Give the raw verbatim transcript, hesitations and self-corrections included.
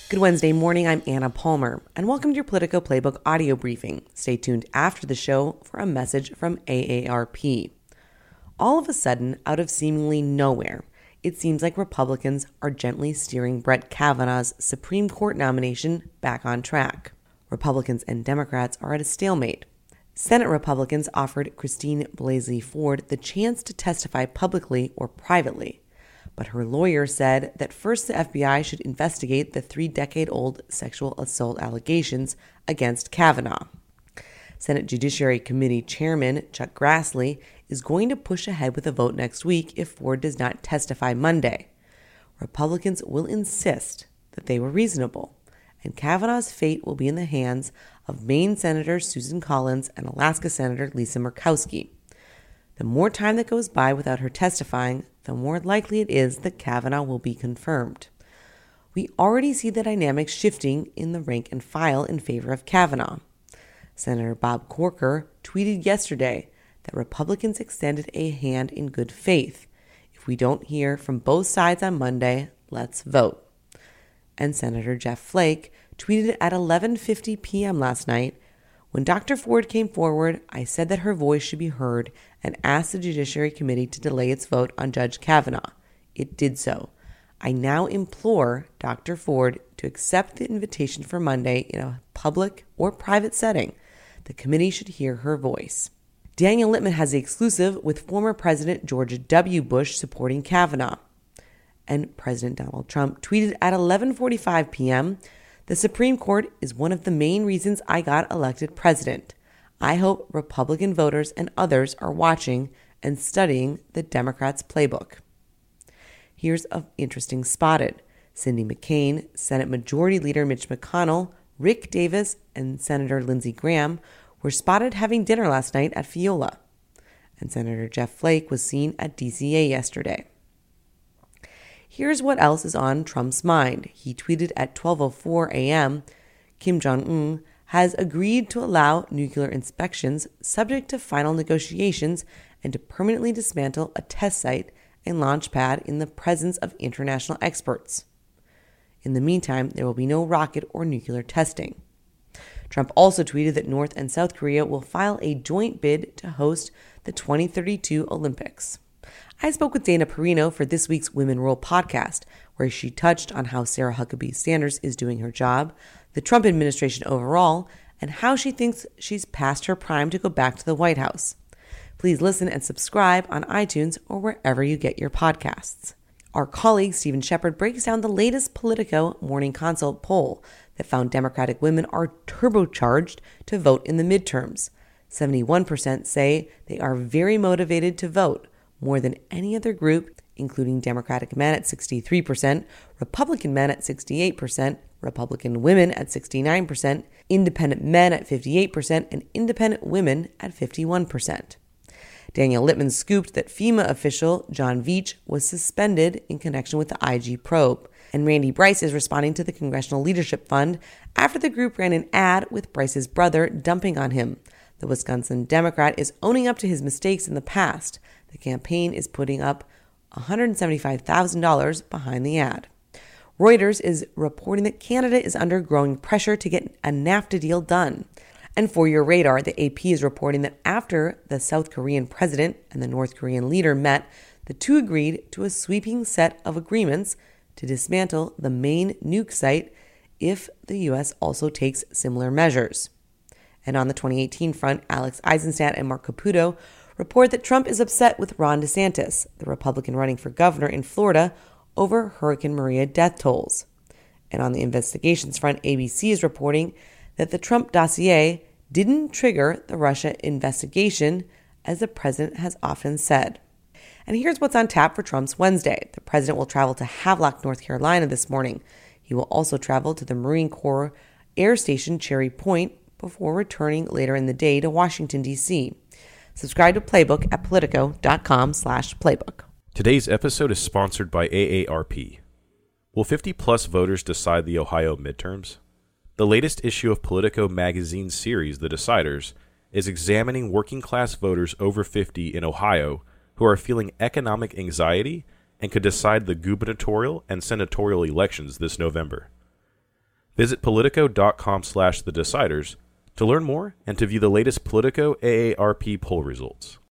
Good Wednesday morning, I'm Anna Palmer, and welcome to your Politico Playbook audio briefing. Stay tuned after the show for a message from A A R P. All of a sudden, out of seemingly nowhere, it seems like Republicans are gently steering Brett Kavanaugh's Supreme Court nomination back on track. Republicans and Democrats are at a stalemate. Senate Republicans offered Christine Blasey Ford the chance to testify publicly or privately, but her lawyer said that first the F B I should investigate the three-decade-old sexual assault allegations against Kavanaugh. Senate Judiciary Committee Chairman Chuck Grassley is going to push ahead with a vote next week if Ford does not testify Monday. Republicans will insist that they were reasonable, and Kavanaugh's fate will be in the hands of Maine Senator Susan Collins and Alaska Senator Lisa Murkowski. The more time that goes by without her testifying, the more likely it is that Kavanaugh will be confirmed. We already see the dynamics shifting in the rank and file in favor of Kavanaugh. Senator Bob Corker tweeted yesterday that Republicans extended a hand in good faith. If we don't hear from both sides on Monday, let's vote. And Senator Jeff Flake tweeted at eleven fifty p.m. last night, "When Doctor Ford came forward, I said that her voice should be heard and asked the Judiciary Committee to delay its vote on Judge Kavanaugh. It did so. I now implore Doctor Ford to accept the invitation for Monday in a public or private setting. The committee should hear her voice." Daniel Littman has the exclusive with former President George W. Bush supporting Kavanaugh. And President Donald Trump tweeted at eleven forty-five p.m., "The Supreme Court is one of the main reasons I got elected president. I hope Republican voters and others are watching and studying the Democrats' playbook." Here's an interesting spotted. Cindy McCain, Senate Majority Leader Mitch McConnell, Rick Davis, and Senator Lindsey Graham were spotted having dinner last night at Fiola. And Senator Jeff Flake was seen at D C A yesterday. Here's what else is on Trump's mind. He tweeted at twelve oh four a.m., "Kim Jong-un has agreed to allow nuclear inspections subject to final negotiations and to permanently dismantle a test site and launch pad in the presence of international experts. In the meantime, there will be no rocket or nuclear testing." Trump also tweeted that North and South Korea will file a joint bid to host the twenty thirty-two Olympics. I spoke with Dana Perino for this week's Women Rule podcast, where she touched on how Sarah Huckabee Sanders is doing her job, the Trump administration overall, and how she thinks she's past her prime to go back to the White House. Please listen and subscribe on iTunes or wherever you get your podcasts. Our colleague Stephen Shepard breaks down the latest Politico Morning Consult poll that found Democratic women are turbocharged to vote in the midterms. seventy-one percent say they are very motivated to vote, more than any other group, including Democratic men at sixty-three percent, Republican men at sixty-eight percent, Republican women at sixty-nine percent, independent men at fifty-eight percent, and independent women at fifty-one percent. Daniel Littman scooped that FEMA official John Veach was suspended in connection with the I G probe, and Randy Bryce is responding to the Congressional Leadership Fund after the group ran an ad with Bryce's brother dumping on him. The Wisconsin Democrat is owning up to his mistakes in the past. The campaign is putting up one hundred seventy-five thousand dollars behind the ad. Reuters is reporting that Canada is under growing pressure to get a NAFTA deal done. And for your radar, the A P is reporting that after the South Korean president and the North Korean leader met, the two agreed to a sweeping set of agreements to dismantle the main nuke site if the U S also takes similar measures. And on the twenty eighteen front, Alex Eisenstadt and Mark Caputo report that Trump is upset with Ron DeSantis, the Republican running for governor in Florida, over Hurricane Maria death tolls. And on the investigations front, A B C is reporting that the Trump dossier didn't trigger the Russia investigation, as the president has often said. And here's what's on tap for Trump's Wednesday. The president will travel to Havelock, North Carolina this morning. He will also travel to the Marine Corps Air Station Cherry Point before returning later in the day to Washington, D C Subscribe to Playbook at politico.com slash playbook. Today's episode is sponsored by A A R P. Will fifty-plus voters decide the Ohio midterms? The latest issue of Politico magazine's series, The Deciders, is examining working-class voters over fifty in Ohio who are feeling economic anxiety and could decide the gubernatorial and senatorial elections this November. Visit politico.com slash the deciders to learn more and to view the latest Politico A A R P poll results.